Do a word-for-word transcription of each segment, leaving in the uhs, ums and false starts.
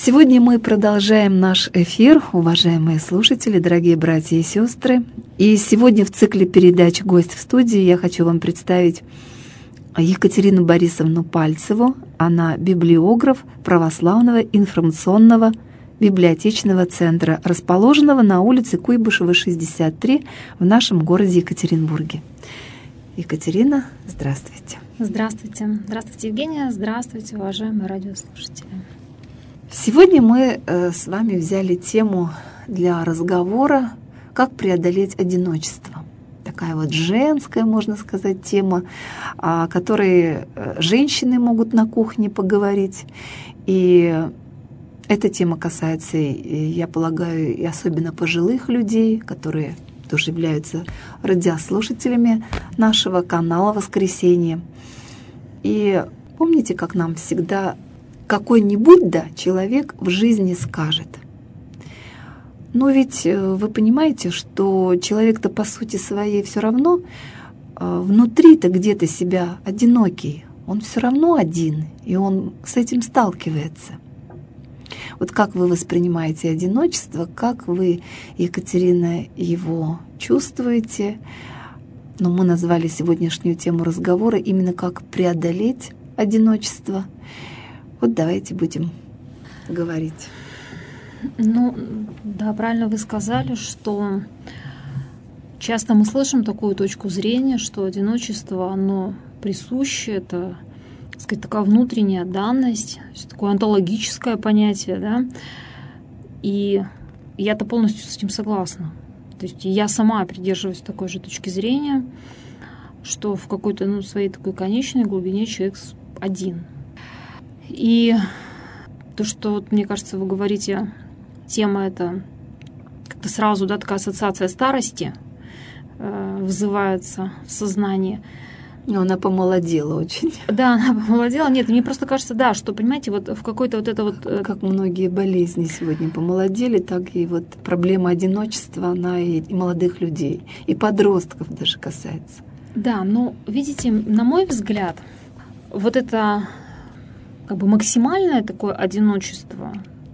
Сегодня мы продолжаем наш эфир, уважаемые слушатели, дорогие братья и сестры. И сегодня в цикле передач «Гость в студии» я хочу вам представить Екатерину Борисовну Пальцеву. Она библиограф православного информационного библиотечного центра, расположенного на улице Куйбышева, шестьдесят три в нашем городе Екатеринбурге. Екатерина, здравствуйте. Здравствуйте. Здравствуйте, Евгения. Здравствуйте, уважаемые радиослушатели. Сегодня мы с вами взяли тему для разговора «Как преодолеть одиночество». Такая вот женская, можно сказать, тема, о которой женщины могут на кухне поговорить. И эта тема касается, я полагаю, и особенно пожилых людей, которые тоже являются радиослушателями нашего канала «Воскресенье». И помните, как нам всегда какой-нибудь, да, человек в жизни скажет. Но ведь вы понимаете, что человек-то по сути своей все равно внутри-то где-то себя одинокий. Он все равно один, и он с этим сталкивается. Вот как вы воспринимаете одиночество, как вы, Екатерина, его чувствуете? Но мы назвали сегодняшнюю тему разговора именно «Как преодолеть одиночество». Вот давайте будем говорить. Ну, да, правильно вы сказали, что часто мы слышим такую точку зрения, что одиночество, оно присуще, это, так сказать, такая внутренняя данность, такое онтологическое понятие, да, и я-то полностью с этим согласна. То есть я сама придерживаюсь такой же точки зрения, что в какой-то, ну, своей такой конечной глубине человек один. И то, что, вот, мне кажется, вы говорите, тема эта как-то сразу, да, такая ассоциация старости э, вызывается в сознании. Но она помолодела очень. Да, она помолодела. Нет, мне просто кажется, да, что, понимаете, вот в какой-то вот это вот... Как многие болезни сегодня помолодели, так и вот проблема одиночества, она и, и молодых людей, и подростков даже касается. Да, но, видите, на мой взгляд, вот это как бы максимальное такое одиночество,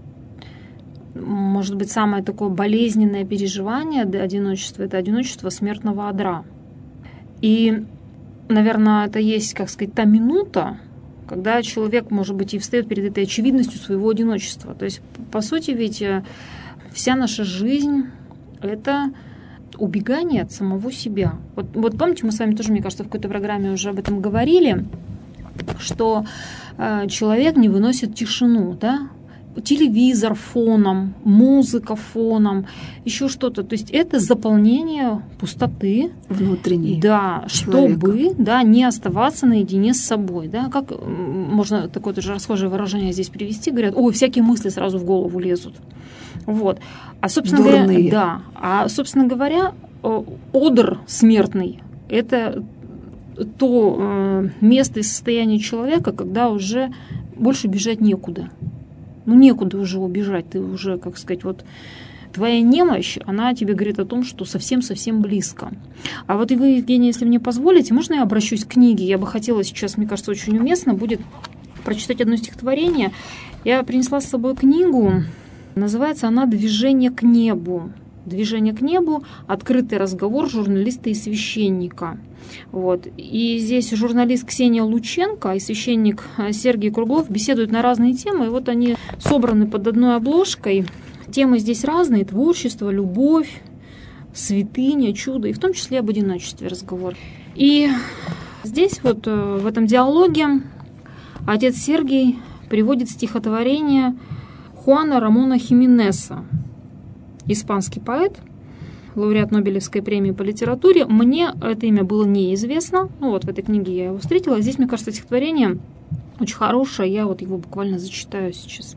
может быть, самое такое болезненное переживание одиночества — это одиночество смертного одра. И, наверное, это есть, как сказать, та минута, когда человек, может быть, и встает перед этой очевидностью своего одиночества. То есть, по сути, ведь вся наша жизнь — это убегание от самого себя. Вот, вот помните, мы с вами тоже, мне кажется, в какой-то программе уже об этом говорили, что э, человек не выносит тишину, да? Телевизор фоном, музыка фоном, еще что-то. То есть это заполнение пустоты внутренней, да, человека. Чтобы, да, не оставаться наедине с собой. Да? Как можно такое тоже расхожее выражение здесь привести? Говорят, ой, всякие мысли сразу в голову лезут. Вот. А, собственно Дурные. говоря, да, а, собственно говоря, одр смертный — это то э, место и состояние человека, когда уже больше бежать некуда. Ну, некуда уже убежать. Ты уже, как сказать, вот твоя немощь, она тебе говорит о том, что совсем-совсем близко. А вот и вы, Евгения, если мне позволите, можно я обращусь к книге? Я бы хотела сейчас, мне кажется, очень уместно будет прочитать одно стихотворение. Я принесла с собой книгу. Называется она «Движение к небу». «Движение к небу. Открытый разговор журналиста и священника». Вот. И здесь журналист Ксения Лученко и священник Сергей Круглов беседуют на разные темы. И вот они собраны под одной обложкой. Темы здесь разные: творчество, любовь, святыня, чудо, и в том числе об одиночестве разговор. И здесь вот в этом диалоге отец Сергий приводит стихотворение Хуана Рамона Хименеса, испанский поэт, лауреат Нобелевской премии по литературе. Мне это имя было неизвестно. Ну вот в этой книге я его встретила. Здесь, мне кажется, стихотворение очень хорошее. Я вот его буквально зачитаю сейчас.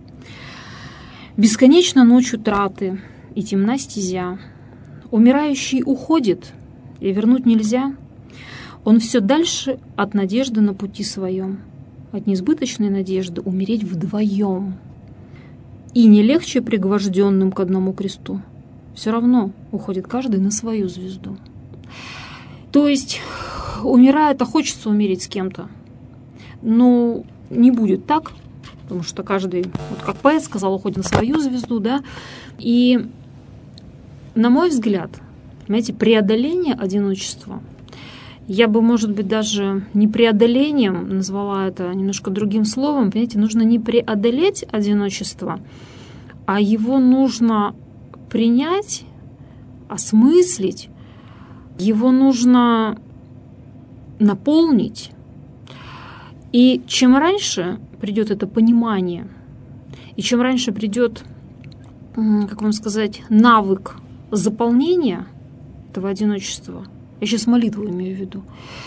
«Бесконечно ночь утраты и темна стезя. Умирающий уходит, и вернуть нельзя. Он все дальше от надежды на пути своем, от несбыточной надежды умереть вдвоем. И не легче пригвожденным к одному кресту. Все равно уходит каждый на свою звезду». То есть, умирая, то хочется умереть с кем-то. Но не будет так, потому что каждый, вот как поэт сказал, уходит на свою звезду, да, и, на мой взгляд, понимаете, преодоление одиночества, я бы, может быть, даже не преодолением назвала это немножко другим словом, понимаете, нужно не преодолеть одиночество, а его нужно принять, осмыслить, его нужно наполнить. И чем раньше придет это понимание, и чем раньше придет, как вам сказать, навык заполнения этого одиночества, я сейчас молитву имею в виду,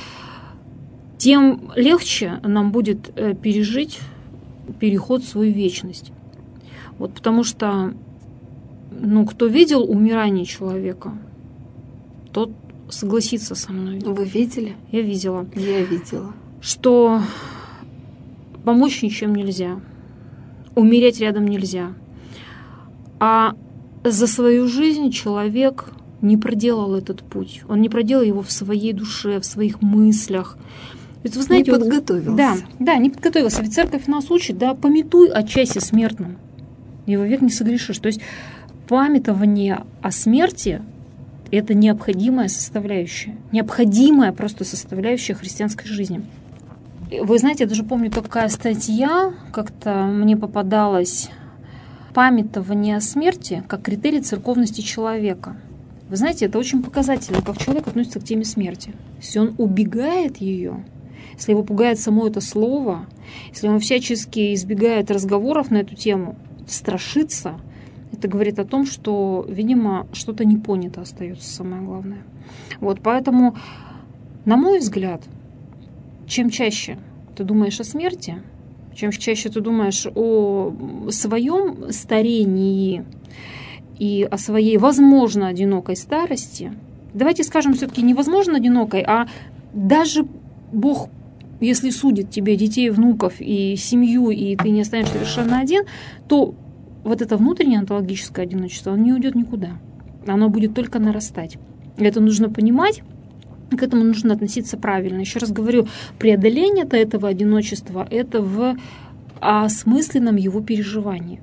тем легче нам будет пережить переход в свою вечность. Вот потому что, ну, кто видел умирание человека, тот согласится со мной. Вы видели? Я видела. Я видела. Что помочь ничем нельзя, умереть рядом нельзя. А за свою жизнь человек не проделал этот путь. Он не проделал его в своей душе, в своих мыслях. Ведь вы знаете, не подготовился. Вот, да, да, не подготовился. Ведь церковь нас учит, да, помятуй о часе смертном, и вовек не согрешишь. То есть памятование о смерти — это необходимая составляющая, необходимая просто составляющая христианской жизни. Вы знаете, я даже помню, такая статья как-то мне попадалась: памятование о смерти как критерий церковности человека. Вы знаете, это очень показательно, как человек относится к теме смерти. Если он убегает ее, если его пугает само это слово, если он всячески избегает разговоров на эту тему, страшится, это говорит о том, что, видимо, что-то не понято остается, самое главное. Вот, поэтому, на мой взгляд, чем чаще ты думаешь о смерти, чем чаще ты думаешь о своем старении и о своей, возможно, одинокой старости, давайте скажем все-таки не возможно одинокой, а даже Бог, если судит тебе детей, внуков и семью, и ты не останешься совершенно один, то вот это внутреннее онтологическое одиночество, оно не уйдет никуда. Оно будет только нарастать. И это нужно понимать, к этому нужно относиться правильно. Еще раз говорю, преодоление-то этого одиночества — это в осмысленном его переживании.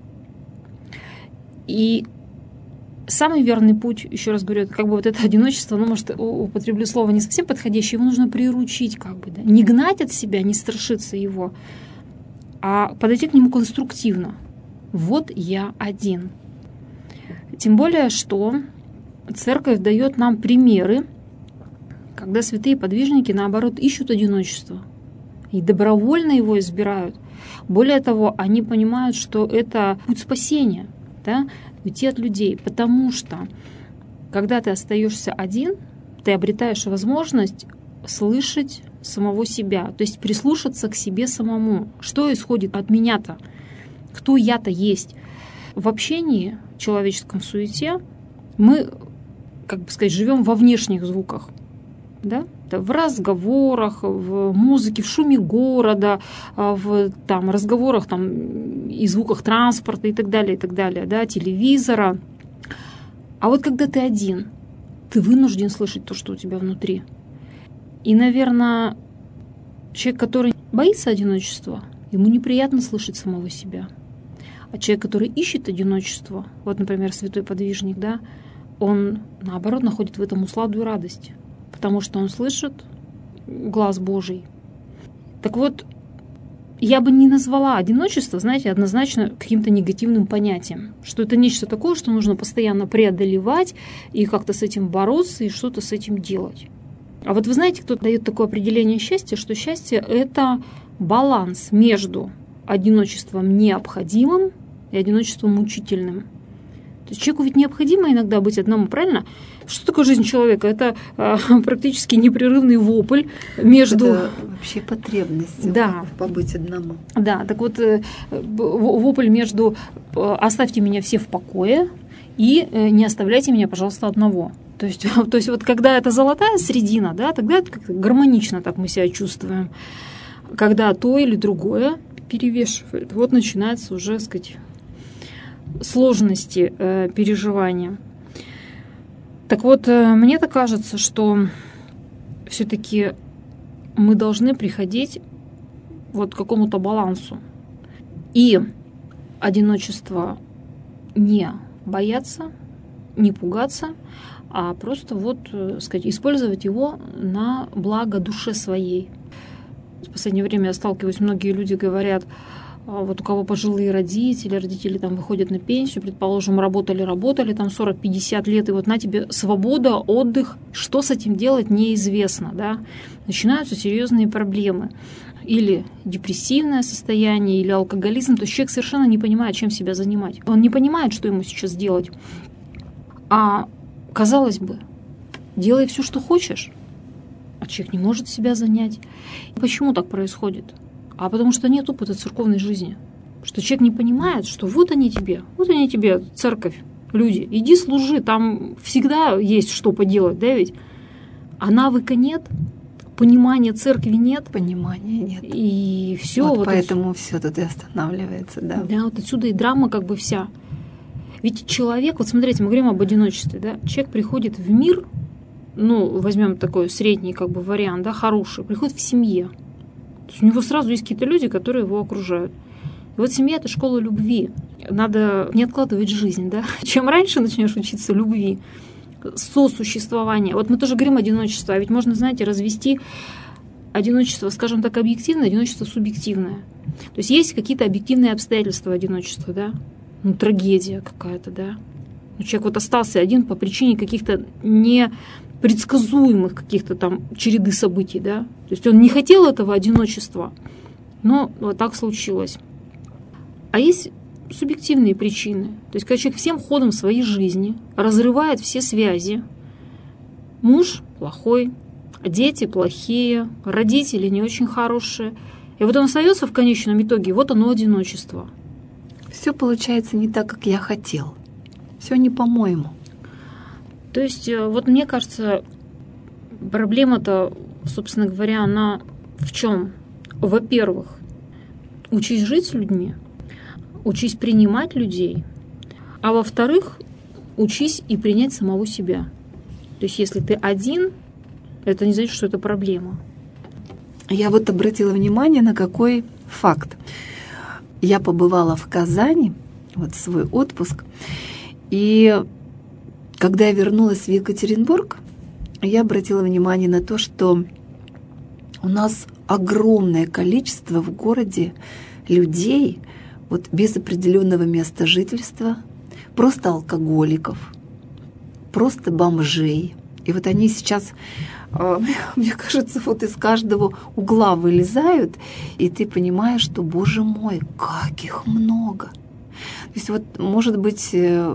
И самый верный путь, еще раз говорю, это как бы вот это одиночество, ну, может, употреблю слово не совсем подходящее, его нужно приручить, как бы, да, не гнать от себя, не страшиться его, а подойти к нему конструктивно. Вот я один. Тем более, что церковь дает нам примеры, когда святые подвижники, наоборот, ищут одиночество и добровольно его избирают. Более того, они понимают, что это путь спасения, да, уйти от людей, потому что, когда ты остаешься один, ты обретаешь возможность слышать самого себя, то есть прислушаться к себе самому. Что исходит от меня-то? Кто я-то есть? В общении человеческом, в суете мы, как бы сказать, живем во внешних звуках, да? В разговорах, в музыке, в шуме города, в там, разговорах там, и звуках транспорта и так далее, и так далее, да, телевизора. А вот когда ты один, ты вынужден слышать то, что у тебя внутри. И, наверное, человек, который боится одиночества, ему неприятно слышать самого себя. А человек, который ищет одиночество, вот, например, святой подвижник, да, он, наоборот, находит в этом усладу и радость, потому что он слышит глаз Божий. Так вот, я бы не назвала одиночество, знаете, однозначно каким-то негативным понятием, что это нечто такое, что нужно постоянно преодолевать и как-то с этим бороться и что-то с этим делать. А вот вы знаете, кто дает такое определение счастья, что счастье — это баланс между одиночеством необходимым и одиночеством мучительным. То есть человеку ведь необходимо иногда быть одному, правильно? Что такое жизнь человека? Это э, практически непрерывный вопль между... Это вообще потребность, да, побыть одному. Да, так вот, э, вопль между э, «оставьте меня все в покое» и э, «не оставляйте меня, пожалуйста, одного». То есть, то есть вот когда это золотая середина, да, тогда это как-то гармонично так мы себя чувствуем. Когда то или другое перевешивает, вот начинается уже, так сказать, сложности э, переживания. Так вот, э, мне так кажется, что все-таки мы должны приходить вот к какому-то балансу. И одиночество не бояться, не пугаться, а просто вот, сказать, использовать его на благо душе своей. В последнее время я сталкиваюсь, многие люди говорят, вот у кого пожилые родители, родители там выходят на пенсию, предположим, работали-работали там сорок-пятьдесят лет, и вот на тебе свобода, отдых, что с этим делать, неизвестно, да. Начинаются серьезные проблемы. Или депрессивное состояние, или алкоголизм. То есть человек совершенно не понимает, чем себя занимать. Он не понимает, что ему сейчас делать. А казалось бы, делай все, что хочешь, а человек не может себя занять. Почему так происходит? А потому что нет опыта церковной жизни. Что человек не понимает, что вот они тебе, вот они тебе, церковь, люди, иди служи, там всегда есть что поделать, да ведь? А навыка нет, понимания церкви нет. Понимания нет. И все. Вот, вот поэтому это... все тут и останавливается, да. Да, вот отсюда и драма как бы вся. Ведь человек, вот смотрите, мы говорим об одиночестве, да, человек приходит в мир, ну, возьмем такой средний как бы вариант, да, хороший, приходит в семье. То есть у него сразу есть какие-то люди, которые его окружают. И вот семья – это школа любви. Надо не откладывать жизнь, да. Чем раньше начнешь учиться любви, сосуществования. Вот мы тоже говорим одиночество, а ведь можно, знаете, развести одиночество, скажем так, объективное, одиночество субъективное. То есть есть какие-то объективные обстоятельства одиночества, да. Ну, трагедия какая-то, да. Ну, человек вот остался один по причине каких-то непредсказуемых каких-то там череды событий, да. То есть он не хотел этого одиночества, но вот так случилось. А есть субъективные причины. То есть когда человек всем ходом своей жизни разрывает все связи, муж плохой, дети плохие, родители не очень хорошие, и вот он остается в конечном итоге, вот оно одиночество. Все получается не так, как я хотел. Все не по-моему. То есть, вот мне кажется, проблема-то, собственно говоря, она в чем? Во-первых, учись жить с людьми, учись принимать людей, а во-вторых, учись и принять самого себя. То есть, если ты один, это не значит, что это проблема. Я вот обратила внимание на какой факт. Я побывала в Казани, вот в свой отпуск, и когда я вернулась в Екатеринбург, я обратила внимание на то, что у нас огромное количество в городе людей вот без определенного места жительства, просто алкоголиков, просто бомжей. И вот они сейчас, мне кажется, вот из каждого угла вылезают, и ты понимаешь, что, боже мой, как их много. То есть вот, может быть,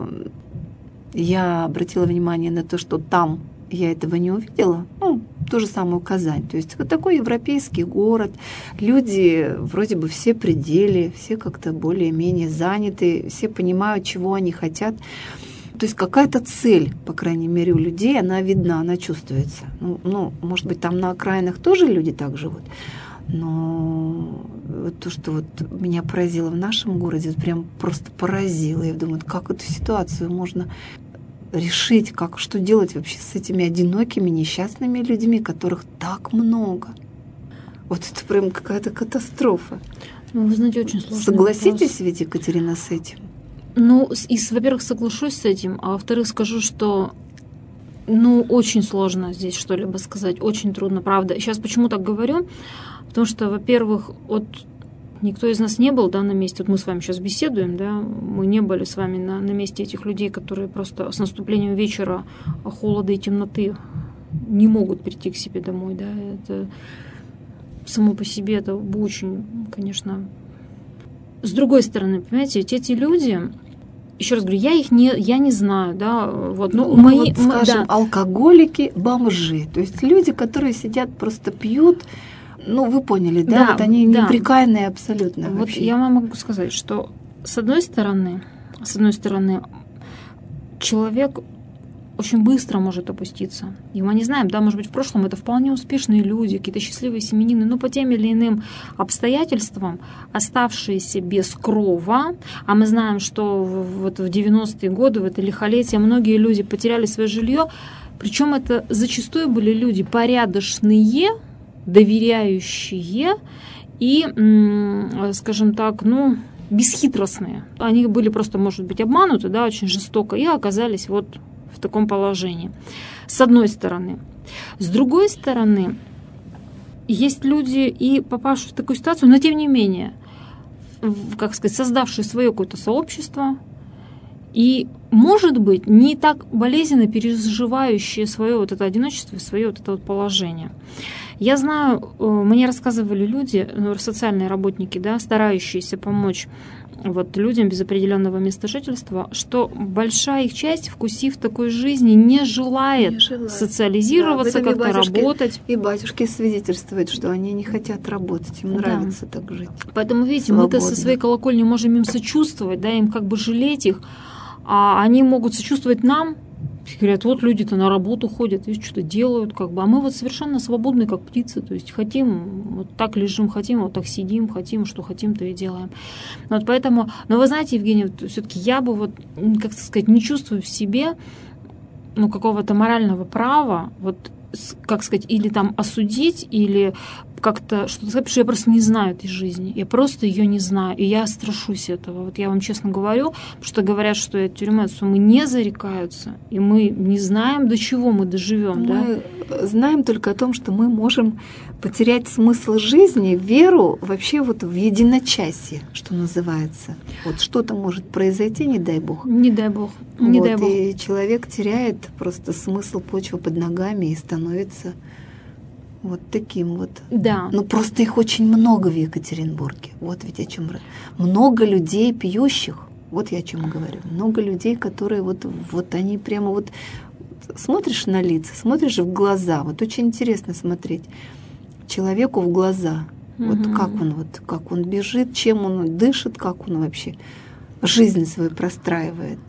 я обратила внимание на то, что там я этого не увидела, ну, ту же самую Казань. То есть вот такой европейский город, люди вроде бы все при деле, все как-то более-менее заняты, все понимают, чего они хотят. То есть какая-то цель, по крайней мере, у людей, она видна, она чувствуется. Ну, ну, может быть, там на окраинах тоже люди так живут, но вот то, что вот меня поразило в нашем городе, вот прям просто поразило. Я думаю, как эту ситуацию можно решить, как, что делать вообще с этими одинокими, несчастными людьми, которых так много. Вот это прям какая-то катастрофа. Ну, вы знаете, очень сложно. Согласитесь вопрос. ведь, Екатерина, с этим? Ну, и, во-первых, соглашусь с этим, а во-вторых, скажу, что ну, очень сложно здесь что-либо сказать, очень трудно, правда. Сейчас почему так говорю? Потому что, во-первых, вот никто из нас не был, да, на месте, вот мы с вами сейчас беседуем, да, мы не были с вами на, на месте этих людей, которые просто с наступлением вечера, холода и темноты не могут прийти к себе домой, да, это само по себе это бы очень, конечно. С другой стороны, понимаете, ведь эти люди, еще раз говорю, я их не, я не знаю, да, вот, ну, ну мои, вот, скажем, да. Алкоголики, бомжи, то есть люди, которые сидят, просто пьют, ну, вы поняли, да, да вот они да. неприкаянные абсолютно. Вот вообще. я вам могу сказать, что с одной стороны, с одной стороны, человек очень быстро может опуститься. И мы не знаем, да, может быть, в прошлом это вполне успешные люди, какие-то счастливые семьянины, но по тем или иным обстоятельствам, оставшиеся без крова, а мы знаем, что вот в девяностые годы, в это лихолетие, многие люди потеряли свое жилье, причем это зачастую были люди порядочные, доверяющие и, скажем так, ну, бесхитростные. Они были просто, может быть, обмануты, да, очень жестоко, и оказались вот в таком положении. С одной стороны. С другой стороны, есть люди, и попавшие в такую ситуацию, но тем не менее, как сказать, создавшие свое какое-то сообщество, и, может быть, не так болезненно переживающие свое вот это одиночество, свое вот это вот положение. Я знаю, мне рассказывали люди, социальные работники, да, старающиеся помочь вот людям без определенного места жительства, что большая их часть, вкусив такой жизни, не желает, не желает. социализироваться, да, как-то работать. И батюшки свидетельствуют, что они не хотят работать, им да. нравится так жить. Поэтому, видите, свободно. Мы-то со своей колокольни можем им сочувствовать, да, им как бы жалеть их, а они могут сочувствовать нам. Говорят, вот люди-то на работу ходят и что-то делают, как бы, а мы вот совершенно свободны, как птицы, то есть хотим, вот так лежим, хотим, вот так сидим, хотим, что хотим, то и делаем. Вот поэтому, но вы знаете, Евгений, вот все-таки я бы вот, как сказать, не чувствую в себе, ну, какого-то морального права, вот, как сказать, или там осудить, или как-то что-то сказать, потому что я просто не знаю этой жизни. Я просто ее не знаю. И я страшусь этого. Вот я вам честно говорю, потому что говорят, что от тюрьмы мы не зарекаются, и мы не знаем, до чего мы доживем. Мы да? знаем только о том, что мы можем потерять смысл жизни, веру вообще вот в единочасье, что называется. Вот что-то может произойти, не дай бог. Не дай бог. Не вот, дай бог. И человек теряет просто смысл, почвы под ногами и становится вот таким вот. Да. Ну просто их очень много в Екатеринбурге. Вот ведь о чем. Много людей пьющих. Вот я о чем говорю. Много людей, которые вот, вот они прямо вот смотришь на лица, смотришь в глаза. Вот очень интересно смотреть человеку в глаза. Угу. Вот как он вот, как он бежит, чем он дышит, как он вообще жизнь свою простраивает.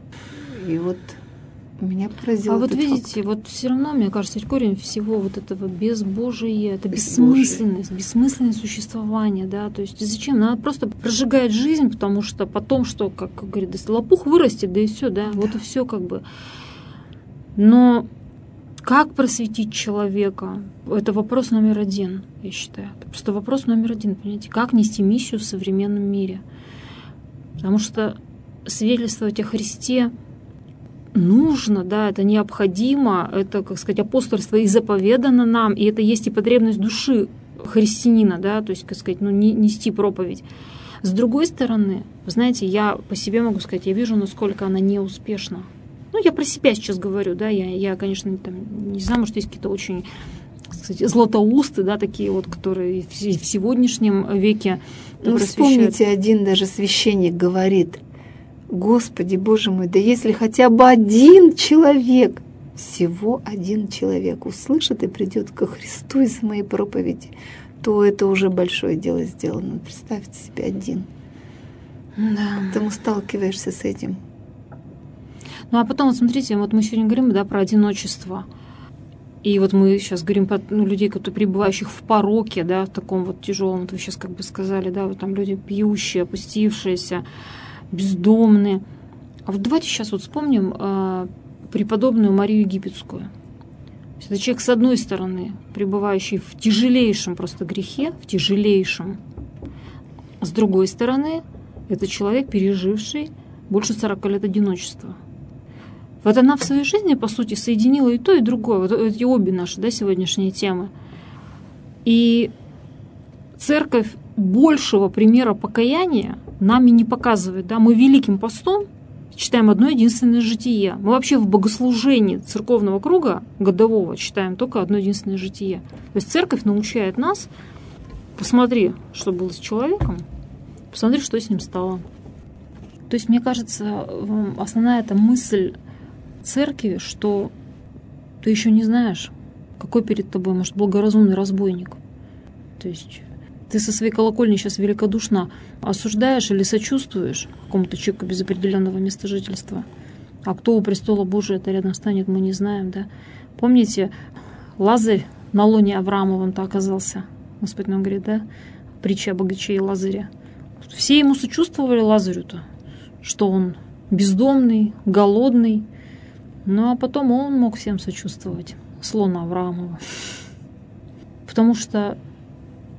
И вот меня поразило. А вот видите, факт. вот все равно, мне кажется, корень всего вот этого безбожия, это бессмысленность, бессмысленное существование, да, то есть зачем? Надо просто прожигать жизнь, потому что потом что, как говорит, если лопух вырастет, да и все, да, да, вот и все как бы. Но как просветить человека? Это вопрос номер один, я считаю. Это просто вопрос номер один, понимаете? Как нести миссию в современном мире? Потому что свидетельствовать о Христе нужно, да, это необходимо, это, как сказать, апостольство и заповедано нам, и это есть и потребность души христианина, да, то есть, как сказать, ну, не, нести проповедь. С другой стороны, вы знаете, я по себе могу сказать, я вижу, насколько она неуспешна. Ну, я про себя сейчас говорю, да, я, я конечно, там, не знаю, может, есть какие-то очень, кстати, златоусты, да, такие вот, которые в, в сегодняшнем веке ну, вспомните, один даже священник говорит: Господи, Боже мой, да если хотя бы один человек, всего один человек услышит и придет ко Христу из моей проповеди, то это уже большое дело сделано. Представьте себе, один. Да. Поэтому сталкиваешься с этим. Ну а потом, вот смотрите, вот мы сегодня говорим, да, про одиночество. И вот мы сейчас говорим про, ну, людей, которые пребывающих в пороке, да, в таком вот тяжелом, вот вы сейчас как бы сказали, да, вот там люди пьющие, опустившиеся, бездомные. А вот давайте сейчас вот вспомним э, преподобную Марию Египетскую. Это человек, с одной стороны, пребывающий в тяжелейшем просто грехе, в тяжелейшем. С другой стороны, это человек, переживший больше сорока лет одиночества. Вот она в своей жизни, по сути, соединила и то, и другое. Вот эти обе наши, да, сегодняшние темы. И церковь большего примера покаяния нами не показывает. Да? Мы Великим постом читаем одно единственное житие. Мы вообще в богослужении церковного круга годового читаем только одно единственное житие. То есть церковь научает нас: посмотри, что было с человеком, посмотри, что с ним стало. То есть, мне кажется, основная эта мысль церкви, что ты еще не знаешь, какой перед тобой, может, благоразумный разбойник. То есть ты со своей колокольни сейчас великодушно осуждаешь или сочувствуешь какому-то человеку без определенного места жительства. А кто у престола Божия это рядом станет, мы не знаем, да? Помните, Лазарь на лоне Авраамовом-то оказался. Господь нам говорит, да? Притча о богаче и Лазаре. Все ему сочувствовали, Лазарю-то, что он бездомный, голодный. Ну а потом он мог всем сочувствовать, слона Авраамова. Потому что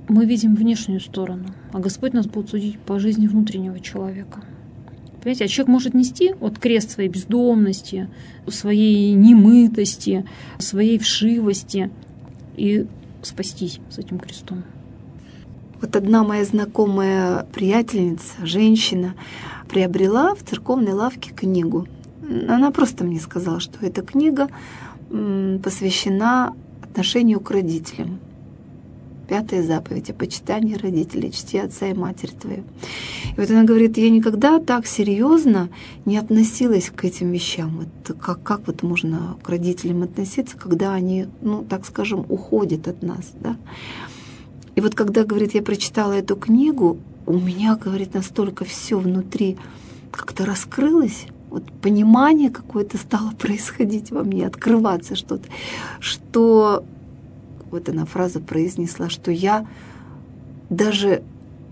мы видим внешнюю сторону, а Господь нас будет судить по жизни внутреннего человека. Понимаете, а человек может нести вот крест своей бездомности, своей немытости, своей вшивости и спастись с этим крестом. Вот одна моя знакомая приятельница, женщина, приобрела в церковной лавке книгу. Она просто мне сказала, что эта книга посвящена отношению к родителям. Пятая заповедь о почитании родителей, чти отца и матерь твою. И вот она говорит, я никогда так серьезно не относилась к этим вещам. Вот как, как вот можно к родителям относиться, когда они, ну, так скажем, уходят от нас, да? И вот когда, говорит, я прочитала эту книгу, у меня, говорит, настолько все внутри как-то раскрылось, вот понимание какое-то стало происходить во мне, открываться что-то, что, вот она фразу произнесла, что я даже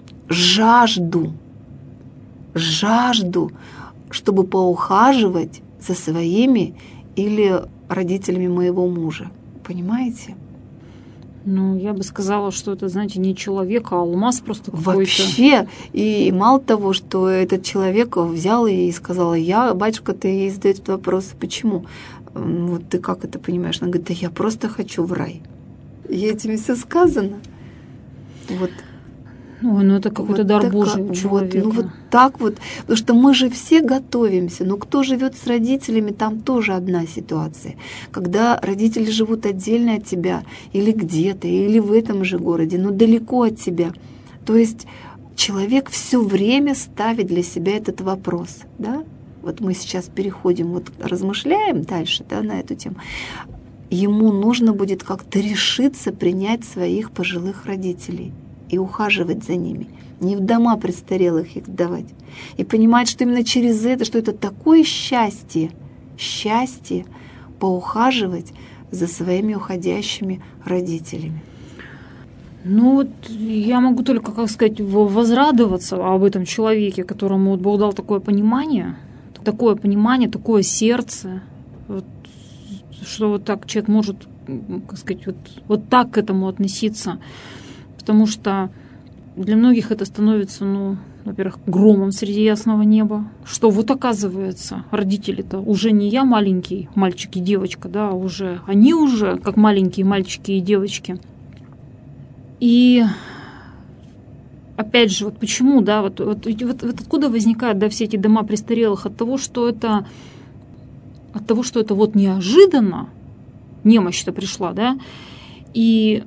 жажду, жажду, чтобы поухаживать за своими или родителями моего мужа. Понимаете? Ну, я бы сказала, что это, знаете, не человек, а алмаз просто какой-то. Вообще. И мало того, что этот человек взял и сказал, я, батюшка, ты ей задаешь вопрос, почему? Вот ты как это понимаешь? Она говорит, да я просто хочу в рай. И этим все сказано. Вот. Ой, ну это какой-то вот дар так, Божий у человека. Вот, ну вот так вот, потому что мы же все готовимся, но кто живет с родителями, там тоже одна ситуация. Когда родители живут отдельно от тебя, или где-то, или в этом же городе, но далеко от тебя. То есть человек все время ставит для себя этот вопрос, да? Вот мы сейчас переходим, вот размышляем дальше, да, на эту тему. Ему нужно будет как-то решиться принять своих пожилых родителей и ухаживать за ними, не в дома престарелых их сдавать. И понимать, что именно через это, что это такое счастье, счастье поухаживать за своими уходящими родителями. Ну вот я могу только, как сказать, возрадоваться об этом человеке, которому вот Бог дал такое понимание, такое понимание, такое сердце, вот, что вот так человек может, как сказать, вот, вот так к этому относиться. Потому что для многих это становится, ну, во-первых, громом среди ясного неба. Что вот оказывается, родители-то уже не я маленький мальчик и девочка, да, а уже они уже как маленькие мальчики и девочки. И опять же, вот почему, да, вот, вот, вот, вот откуда возникают, да, все эти дома престарелых? От того, что это, от того, что это вот неожиданно, немощь-то пришла, да, и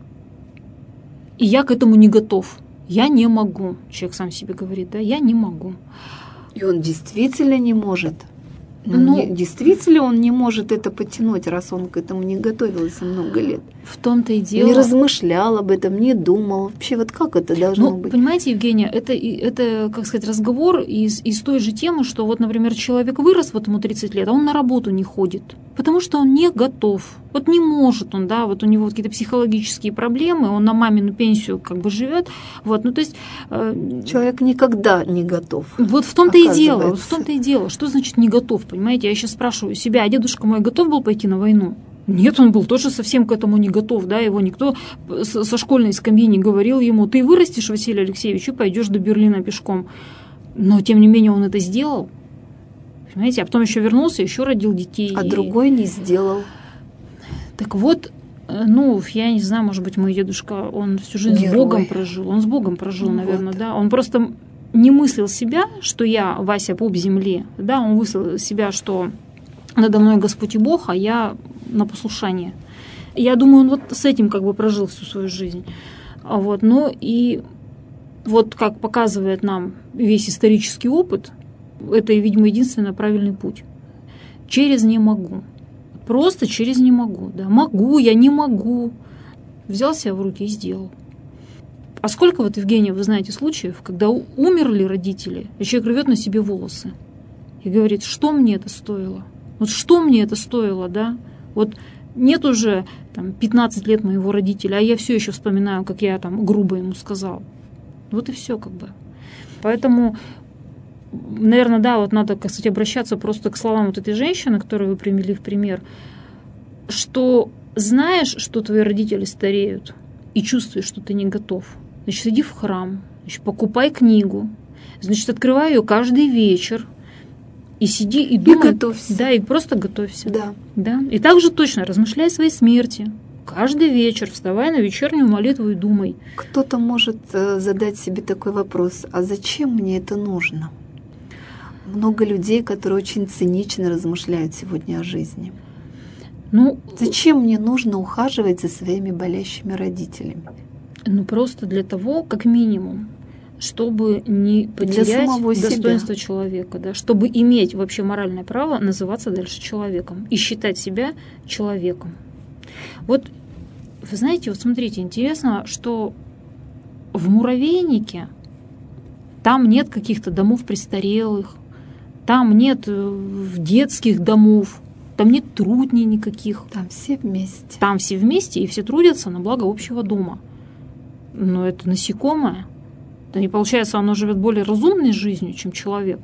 И я к этому не готов. Я не могу. Человек сам себе говорит, да, я не могу. И он действительно не может. Ну, не, действительно он не может это потянуть, раз он к этому не готовился много лет. В том-то и дело. Не размышлял об этом, не думал. Вообще, вот как это должно ну, быть? Понимаете, Евгения, это, это, как сказать, разговор из, из той же темы, что вот, например, человек вырос, вот ему тридцать лет, а он на работу не ходит, потому что он не готов. Вот не может он, да, вот у него какие-то психологические проблемы, он на мамину пенсию как бы живет. Вот, ну, то есть, э, человек никогда не готов. Вот в том-то и дело, вот в том-то и дело. Что значит не готов, понимаете? Я сейчас спрашиваю себя, а дедушка мой готов был пойти на войну? Нет, он был тоже совсем к этому не готов, да, его никто со школьной скамьи не говорил ему, ты вырастешь, Василий Алексеевич, и пойдешь до Берлина пешком. Но, тем не менее, он это сделал, понимаете, а потом еще вернулся, еще родил детей. А и... другой не сделал. Так вот, ну, я не знаю, может быть, мой дедушка, он всю жизнь Герой. с Богом прожил, он с Богом прожил, ну, наверное, вот. да, он просто не мыслил себя, что я, Вася, пуп земли, да, он мыслил себя, что надо мной Господь и Бог, а я на послушание. Я думаю, он вот с этим как бы прожил всю свою жизнь. Вот, ну и вот как показывает нам весь исторический опыт, это, видимо, единственный правильный путь. Через «не могу». Просто через «не могу». Да. Могу, я не могу. Взял себя в руки и сделал. А сколько вот, Евгения, вы знаете случаев, когда умерли родители, и человек рвет на себе волосы и говорит, что мне это стоило? Вот что мне это стоило, да? Вот нет уже там, пятнадцать лет моего родителя, а я все еще вспоминаю, как я там грубо ему сказал. Вот и все как бы. Поэтому, наверное, да, вот надо, кстати, обращаться просто к словам вот этой женщины, которую вы привели в пример, что знаешь, что твои родители стареют, и чувствуешь, что ты не готов. значит, иди в храм, значит, покупай книгу, значит, открывай ее каждый вечер, и сиди и думай. И готовься. Да, и просто готовься. Да. Да. И также точно размышляй о своей смерти. Каждый вечер вставай на вечернюю молитву и думай. Кто-то может задать себе такой вопрос: а зачем мне это нужно? Много людей, которые очень цинично размышляют сегодня о жизни. Ну, зачем мне нужно ухаживать за своими болящими родителями? Ну, просто для того, как минимум, чтобы не потерять достоинство человека, да, чтобы иметь вообще моральное право называться дальше человеком и считать себя человеком. Вот, вы знаете, вот смотрите, интересно, что в муравейнике там нет каких-то домов престарелых, там нет детских домов, там нет трудней никаких. Там все вместе. Там все вместе, и все трудятся на благо общего дома. Но это насекомое. И получается, оно живет более разумной жизнью, чем человек.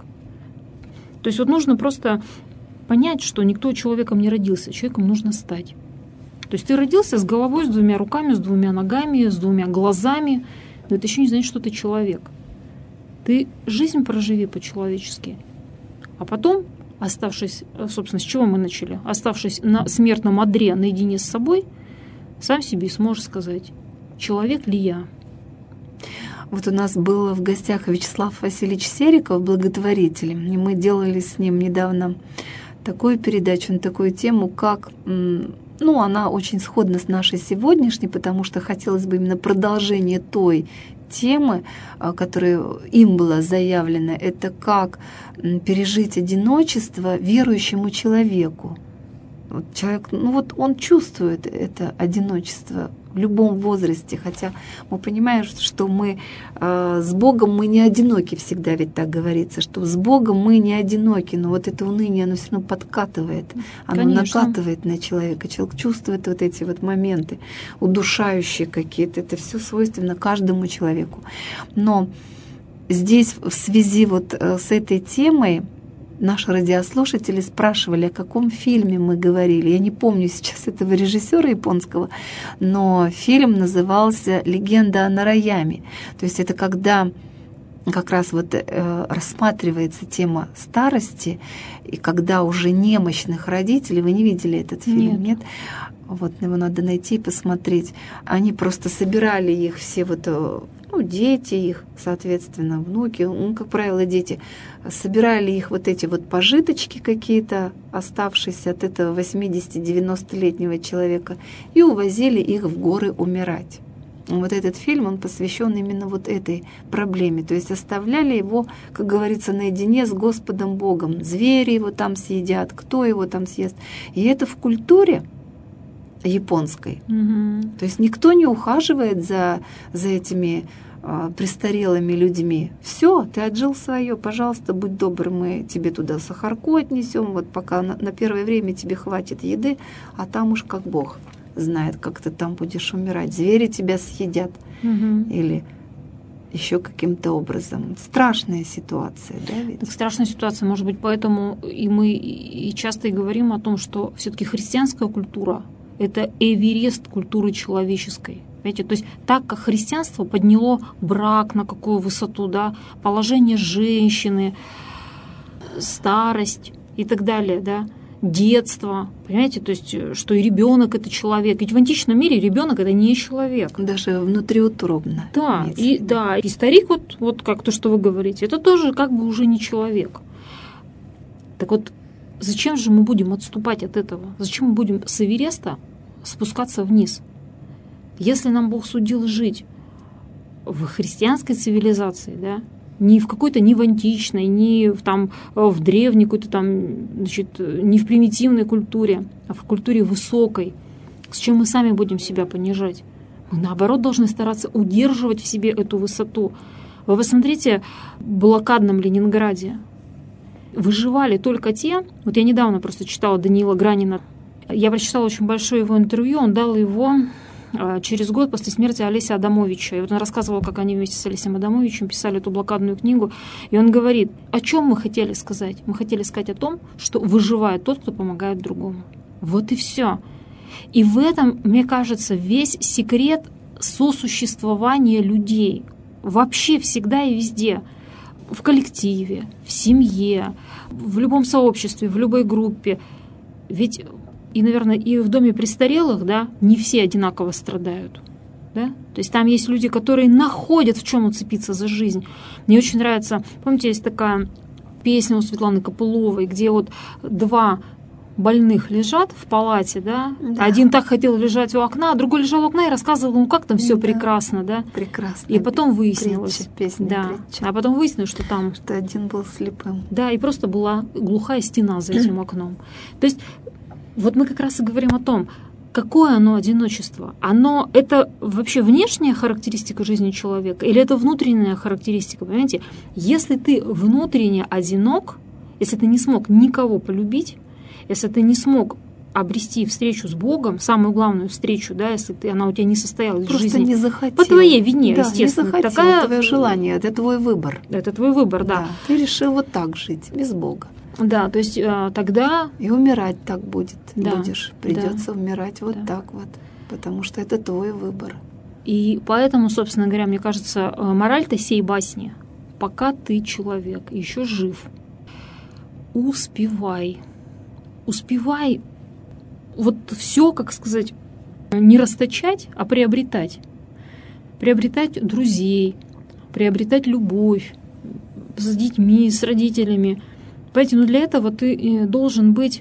То есть вот нужно просто понять, что никто человеком не родился, человеком нужно стать. То есть ты родился с головой, с двумя руками, с двумя ногами, с двумя глазами, но это еще не значит, что ты человек. Ты жизнь проживи по-человечески, а потом, оставшись, собственно, с чего мы начали, оставшись на смертном одре наедине с собой, сам себе сможешь сказать, человек ли я. Вот у нас был в гостях Вячеслав Васильевич Сериков, благотворитель, и мы делали с ним недавно такую передачу на такую тему, как, ну, она очень сходна с нашей сегодняшней, потому что хотелось бы именно продолжение той темы, которая им была заявлена, это как пережить одиночество верующему человеку. Вот человек, ну вот он чувствует это одиночество в любом возрасте, хотя мы понимаем, что мы э, с Богом мы не одиноки всегда, ведь так говорится, что с Богом мы не одиноки, но вот это уныние, оно все равно подкатывает, оно Конечно. накатывает на человека, человек чувствует вот эти вот моменты удушающие какие-то, это все свойственно каждому человеку. Но здесь в связи вот с этой темой наши радиослушатели спрашивали, о каком фильме мы говорили. Я не помню сейчас этого режиссера японского, но фильм назывался «Легенда о Нараяме». То есть это когда как раз вот э, рассматривается тема старости, и когда уже немощных родителей, вы не видели этот фильм, нет? нет? Вот его надо найти и посмотреть. Они просто собирали их все вот, ну, дети их, соответственно, внуки, ну, как правило, дети, собирали их вот эти вот пожиточки какие-то, оставшиеся от этого восьмидесяти-девяностолетнего человека, и увозили их в горы умирать. Вот этот фильм, он посвящен именно вот этой проблеме. То есть оставляли его, как говорится, наедине с Господом Богом. Звери его там съедят, кто его там съест. И это в культуре японской. Mm-hmm. То есть никто не ухаживает за, за этими а, престарелыми людьми. Все, ты отжил свое, пожалуйста, будь добр, мы тебе туда сахарку отнесем, вот пока на, на первое время тебе хватит еды, а там уж как Бог знает, как ты там будешь умирать. Звери тебя съедят. Mm-hmm. Или еще каким-то образом. Страшная ситуация, да, ведь? Так, страшная ситуация, может быть, поэтому и мы и часто и говорим о том, что все-таки христианская культура — это эверест культуры человеческой. Понимаете? То есть так как христианство подняло брак на какую высоту, да, положение женщины, старость и так далее, да, детство, понимаете, то есть что и ребенок это человек. Ведь в античном мире ребенок это не человек. Даже внутриутробно. Да, и, да, и старик, вот, вот как то, что вы говорите, это тоже как бы уже не человек. Так вот, зачем же мы будем отступать от этого? Зачем мы будем с Эвереста спускаться вниз? Если нам Бог судил жить в христианской цивилизации, да, не в какой-то, не в античной, не в, там, в древней какой-то там, значит, не в примитивной культуре, а в культуре высокой, с чем мы сами будем себя понижать. Мы, наоборот, должны стараться удерживать в себе эту высоту. Вы посмотрите, в блокадном Ленинграде выживали только те, вот я недавно просто читала Даниила Гранина, я прочитала очень большое его интервью, он дал его через год после смерти Олеся Адамовича. И вот он рассказывал, как они вместе с Олесем Адамовичем писали эту блокадную книгу. И он говорит, о чем мы хотели сказать? Мы хотели сказать о том, что выживает тот, кто помогает другому. Вот и все. И в этом, мне кажется, весь секрет сосуществования людей. Вообще всегда и везде. В коллективе, в семье, в любом сообществе, в любой группе. Ведь, и, наверное, и в доме престарелых, да, не все одинаково страдают. Да? То есть там есть люди, которые находят, в чем уцепиться за жизнь. Мне очень нравится, помните, есть такая песня у Светланы Копыловой, где вот два больных лежат в палате, да? Да. Один так хотел лежать у окна, а другой лежал у окна и рассказывал ему, как там все да. прекрасно, да? Прекрасно. И потом выяснилось, притча, песня, да, притча. А потом выяснилось, что там, что один был слепым, да, и просто была глухая стена за этим окном. То есть вот мы как раз и говорим о том, какое оно одиночество. Оно это вообще внешняя характеристика жизни человека или это внутренняя характеристика, понимаете? Если ты внутренне одинок, если ты не смог никого полюбить, если ты не смог обрести встречу с Богом, самую главную встречу, да, если ты, она у тебя не состоялась просто в жизни. Не захотел. По твоей вине, да, естественно. Не захотел, такая... твое желание, это твой выбор. Это твой выбор, да. да. Ты решил вот так жить, без Бога. Да, то есть э, тогда... И умирать так будет, да, будешь. Придется да, умирать вот да. так вот, потому что это твой выбор. И поэтому, собственно говоря, мне кажется, мораль-то сей басни. Пока ты человек, еще жив, успевай. Успевай вот все, как сказать, не расточать, а приобретать. Приобретать друзей, приобретать любовь с детьми, с родителями. Понимаете, ну для этого ты должен быть,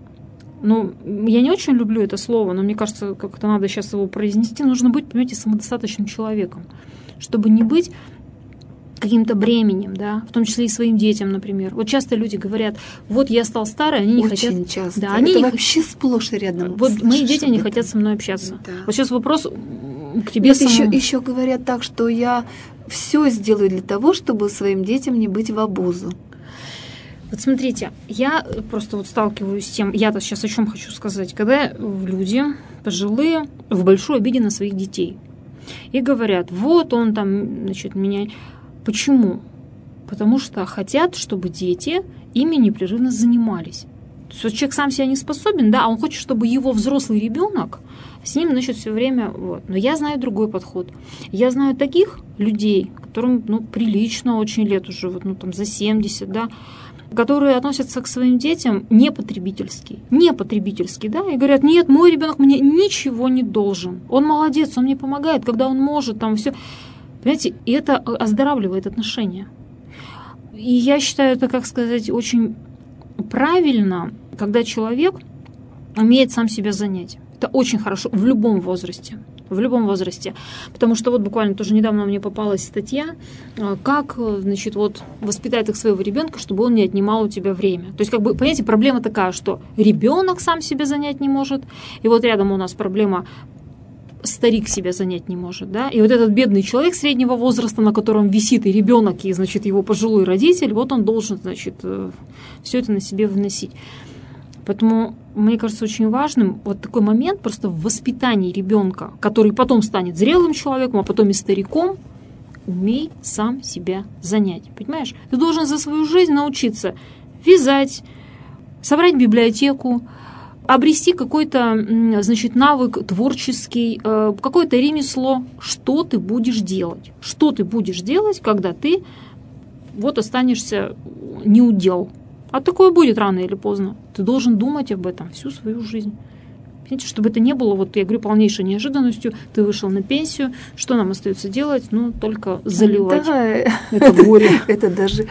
ну, я не очень люблю это слово, но мне кажется, как-то надо сейчас его произнести, нужно быть, понимаете, самодостаточным человеком, чтобы не быть каким-то бременем, да, в том числе и своим детям, например. Вот часто люди говорят, вот я стал старой, они не очень хотят... часто. Да, это они вообще х... сплошь и рядом. Вот мои дети не хотят со мной общаться. Да. Вот сейчас вопрос к тебе Нет, самому. еще, еще говорят так, что я все сделаю для того, чтобы своим детям не быть в обузу. Вот смотрите, я просто вот сталкиваюсь с тем, я-то сейчас о чем хочу сказать, когда люди пожилые в большой обиде на своих детей и говорят, вот он там, значит, меня... Почему? Потому что хотят, чтобы дети ими непрерывно занимались. То есть вот человек сам себя не способен, да, а он хочет, чтобы его взрослый ребенок с ним, значит, все время... Вот. Но я знаю другой подход. Я знаю таких людей, которым, ну, прилично очень лет уже, вот, ну, там, за семьдесят, да, которые относятся к своим детям не потребительски. Не потребительски, да, и говорят, нет, мой ребенок мне ничего не должен. Он молодец, он мне помогает, когда он может, там, все... Понимаете, и это оздоравливает отношения. И я считаю это, как сказать, очень правильно, когда человек умеет сам себя занять. Это очень хорошо в любом возрасте. В любом возрасте. Потому что вот буквально тоже недавно мне попалась статья, как, значит, вот воспитать их своего ребенка, чтобы он не отнимал у тебя время. То есть, как бы, понимаете, проблема такая, что ребенок сам себя занять не может, и вот рядом у нас проблема старик себя занять не может, да, и вот этот бедный человек среднего возраста, на котором висит и ребенок, и, значит, его пожилой родитель, вот он должен, значит, все это на себе выносить. Поэтому, мне кажется, очень важным вот такой момент просто в воспитании ребенка, который потом станет зрелым человеком, а потом и стариком, умей сам себя занять, понимаешь? Ты должен за свою жизнь научиться вязать, собрать библиотеку, обрести какой-то, значит, навык творческий, какое-то ремесло, что ты будешь делать. Что ты будешь делать, когда ты вот останешься неудел. А такое будет рано или поздно. Ты должен думать об этом всю свою жизнь. Понимаете, чтобы это не было, вот я говорю, полнейшей неожиданностью. Ты вышел на пенсию, что нам остается делать? Ну, только заливать да, это горе. Это даже...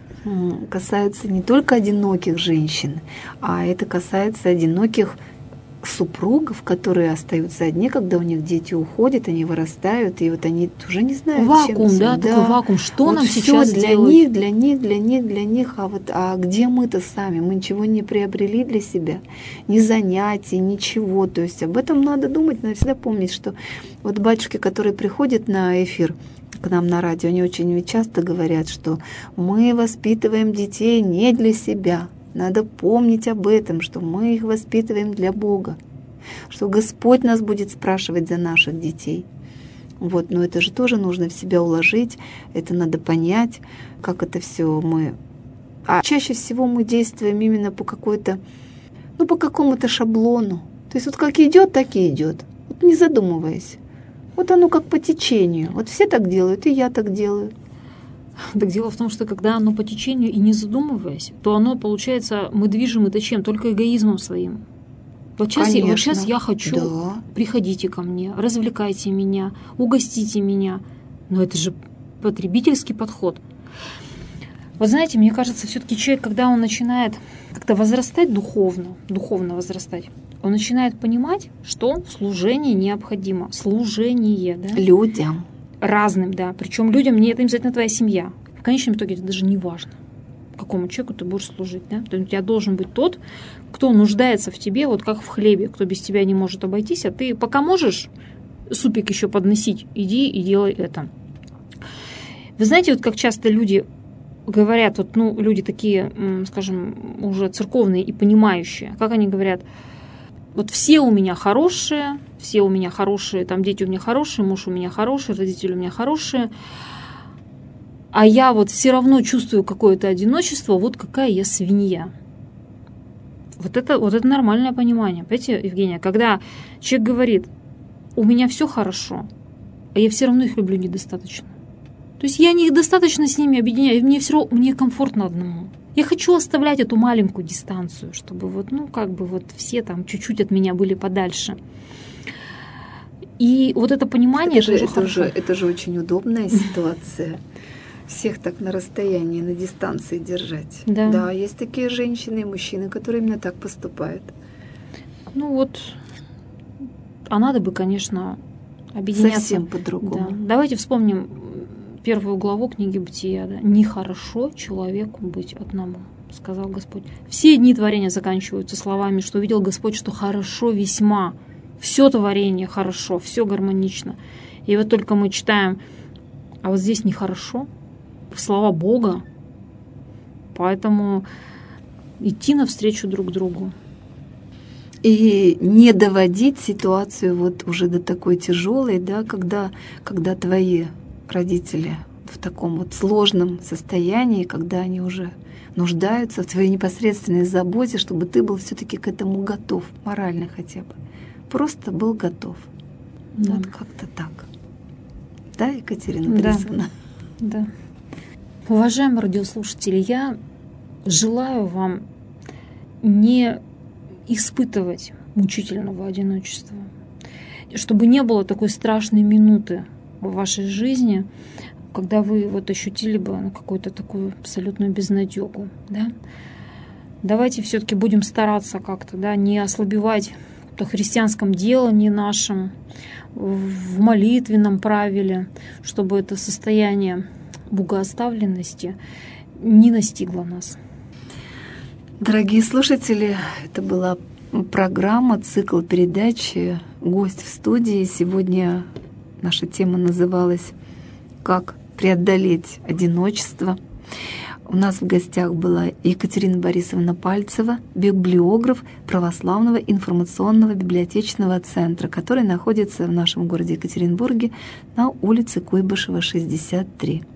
касается не только одиноких женщин, а это касается одиноких супругов, которые остаются одни, когда у них дети уходят, они вырастают, и вот они уже не знают, вакуум, чем да, да, такой вакуум. Что вот нам всё сейчас для делать? них, для них, для них, для них, а вот а где мы-то сами? Мы ничего не приобрели для себя, ни занятий, ничего. То есть об этом надо думать, надо всегда помнить, что вот батюшки, которые приходят на эфир к нам на радио, они очень часто говорят, что мы воспитываем детей не для себя. Надо помнить об этом, что мы их воспитываем для Бога, что Господь нас будет спрашивать за наших детей. Вот, но это же тоже нужно в себя уложить, это надо понять, как это все мы... А чаще всего мы действуем именно по какой-то, ну, по какому-то шаблону. То есть вот как идет, так и идет, вот не задумываясь. Вот оно как по течению. Вот все так делают, и я так делаю. Так дело в том, что когда оно по течению и не задумываясь, то оно, получается, мы движем это чем? Только эгоизмом своим. Вот сейчас, я, вот сейчас я хочу, да. Приходите ко мне, развлекайте меня, угостите меня. Но это же потребительский подход. Вы знаете, мне кажется, все-таки человек, когда он начинает как-то возрастать духовно, духовно возрастать, он начинает понимать, что служение необходимо. Служение, да? Людям. Разным, да. Причем людям не это обязательно твоя семья. В конечном итоге это даже не важно, какому человеку ты будешь служить. Да? То есть у тебя должен быть тот, кто нуждается в тебе, вот как в хлебе, кто без тебя не может обойтись, а ты пока можешь супик еще подносить, иди и делай это. Вы знаете, вот как часто люди говорят, вот, ну, люди такие, скажем, уже церковные и понимающие, как они говорят, вот все у меня хорошие, все у меня хорошие, там дети у меня хорошие, муж у меня хороший, родители у меня хорошие, а я вот все равно чувствую какое-то одиночество, вот какая я свинья. Вот это, вот это нормальное понимание. Понимаете, Евгения, когда человек говорит, у меня все хорошо, а я все равно их люблю недостаточно. То есть я не достаточно с ними объединяю, мне все равно, мне комфортно одному. Я хочу оставлять эту маленькую дистанцию, чтобы вот, ну, как бы вот все там чуть-чуть от меня были подальше. И вот это понимание, это, это, же, это, же, это же очень удобная ситуация. Всех так на расстоянии, на дистанции держать. Да. Да, есть такие женщины и мужчины, которые именно так поступают. Ну вот, а надо бы, конечно, объединяться. Совсем по-другому. Да. Давайте вспомним первую главу книги Бытия. Да? «Нехорошо человеку быть одному», сказал Господь. Все дни творения заканчиваются словами, что увидел Господь, что хорошо весьма. Все творение хорошо, все гармонично. И вот только мы читаем, а вот здесь нехорошо. Слова Бога. Поэтому идти навстречу друг другу. И не доводить ситуацию вот уже до такой тяжелой, да, когда, когда твои родители в таком вот сложном состоянии, когда они уже нуждаются в твоей непосредственной заботе, чтобы ты был все-таки к этому готов, морально хотя бы. Просто был готов. Да. Вот как-то так. Да, Екатерина Борисовна? Да. Да. Уважаемые радиослушатели, я желаю вам не испытывать мучительного одиночества, чтобы не было такой страшной минуты в вашей жизни, когда вы вот ощутили бы ну, какую-то такую абсолютную безнадегу. Да? Давайте все-таки будем стараться как-то, да, не ослабевать в христианском делании нашем, в молитвенном правиле, чтобы это состояние богооставленности не настигло нас. Дорогие слушатели, это была программа, цикл передачи «Гость в студии». Сегодня наша тема называлась «Как преодолеть одиночество». У нас в гостях была Екатерина Борисовна Пальцева, библиограф Православного информационного библиотечного центра, который находится в нашем городе Екатеринбурге на улице Куйбышева, шестьдесят три.